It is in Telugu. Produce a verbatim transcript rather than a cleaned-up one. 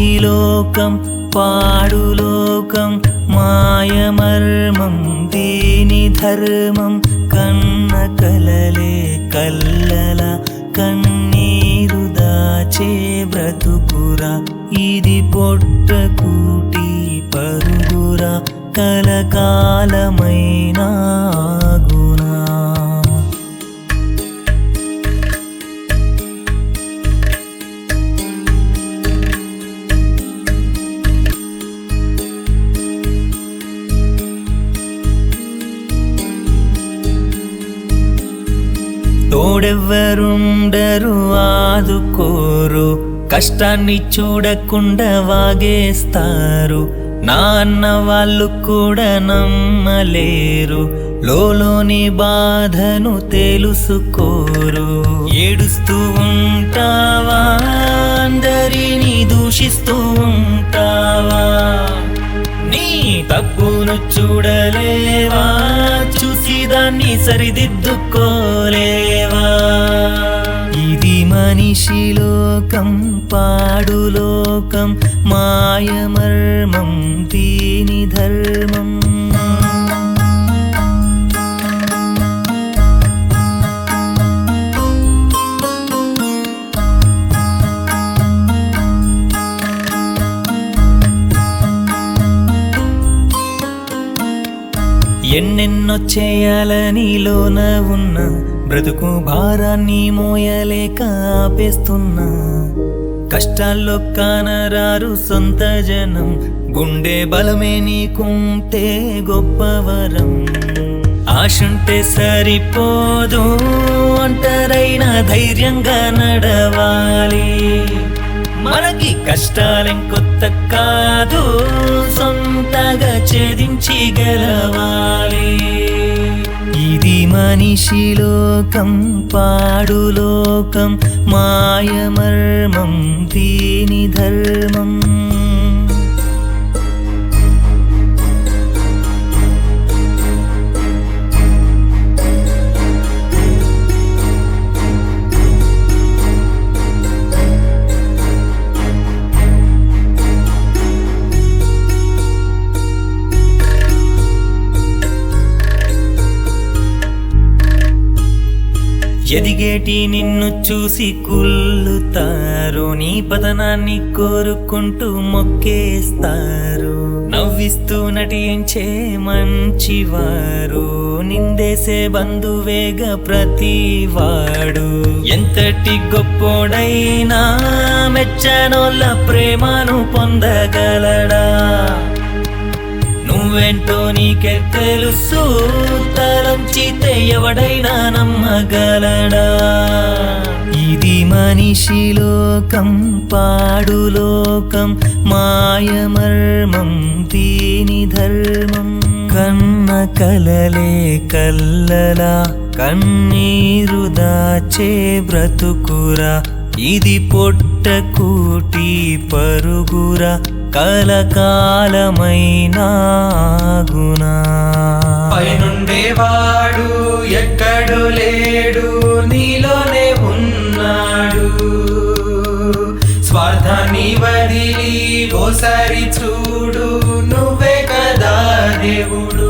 మనిషి లోకం పాడు లోకం మాయమర్మం దీని ధర్మం కన్న కలలే కల్లల కన్నీరు దాచే బ్రతుకురా ఇది పొట్టకూటి పరుగురా కలకాలమైన ఆగునా తోడెవ్వరుండరు ఆదుకోరు కష్టాన్ని చూడకుండా వాగేస్తారు నాన్న వాళ్ళు కూడా నమ్మలేరు లోలోని బాధను తెలుసుకోరు ఏడుస్తూ ఉంటావా అందరినీ దూషిస్తూ ఉంటావా నీ తప్పును చూడలేవా చూసి దాన్ని సరిదిద్దుకోలేవా ఇది మనిషి లోకం పాడు లోకం మాయమర్మం దీని ధర్మం ఎన్నెన్నో చేయాలని లోన ఉన్న బ్రతుకు భారాన్ని మోయలేక ఆపేస్తున్నా కష్టాల్లో కానరారు సొంత జనం గుండె బలమే నీకుంటే గొప్పవరం ఆశుంటే సరిపోదు ఒంటరైన ధైర్యంగా నడవాలి మనకి కష్టాలేం కొత్త కాదు సొంతగా ఛేదించి గెలవాలి ఇది మనిషి లోకం పాడు లోకం మాయమర్మం దీని ధర్మం ఎదిగేటి నిన్ను చూసి కుల్లుతారు నీ పతనాన్ని కోరుకుంటూ మొక్కేస్తారు నవ్విస్తూ నటించే మంచివారు నిందేసే బంధువేగా ప్రతివాడు ఎంతటి గొప్పోడైనా మెచ్చనోళ్ళ ప్రేమను పొందగలడా నువ్వేంటో నీకే తెలుసు తలంచితే ఎవడైనా నమ్మగలడా ఇది మనిషి లోకం పాడు లోకం మాయమర్మం దీని ధర్మం కన్న కలలే కల్లలా కన్నీరు దాచే బ్రతుకురా ఇది పొట్టకూటి పరుగురా కలకాలమైన ఆగునా పైనుండేవాడు ఎక్కడు లేడు నీలోనే ఉన్నాడు స్వార్థాన్ని వదిలి ఓసారి చూడు నువ్వే కదా దేవుడు